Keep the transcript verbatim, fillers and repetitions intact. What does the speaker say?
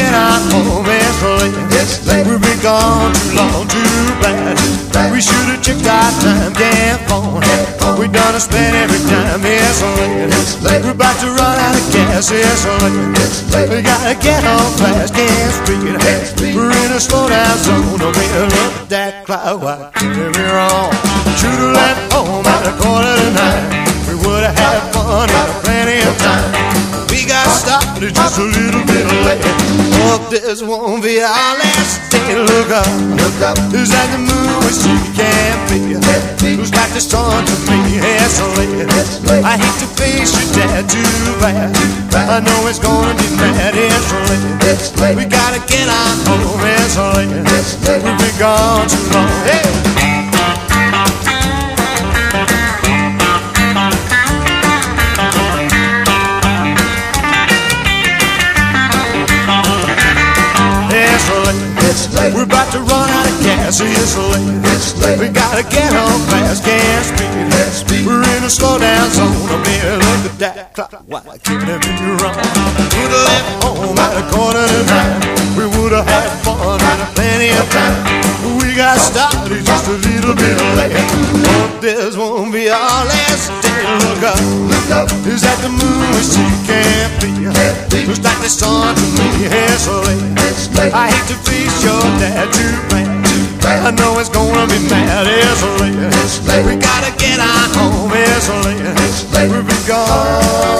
get our home, it's late. It's late. We've been gone too long, too bad. We should have checked our time, get phone. We done spend every time, it's late. It's late. We're about to run out of gas, it's late. It's late. We gotta get on fast, can't speed. We're in a slow down zone, no way to look at that clock. Why can't we wrong? Should've left home at a quarter to nine. We would've had fun and plenty of time. We got started just a little bit late. Hope this won't be our last day. Look up, look up. Is that the moon we see can't be? Who's like the sun to me? It's late. I hate to face your dad too bad. I know it's gonna be bad. It's late. It's late. We gotta get on home. It's late. It's late. We've been gone too long. Hey. It's late. We're about to run out of gas. It's late. It's late. We gotta get on fast. Can't speed. Can't speed. We're in a slow down zone. Oh, man, look at that clock. Why can't it be wrong? Would've left home at a quarter to nine. We would've had fun and plenty of time. We got started just a little bit late. Hope this won't be our last day. Look up, look up. Is that the moon we see? Can't be. Looks like the sun to me. It's late. It's late. I hate to face your dad too bad. I know it's gonna be mad. It's late. It's late. We gotta get on home. It's late. It's late. We'll be gone.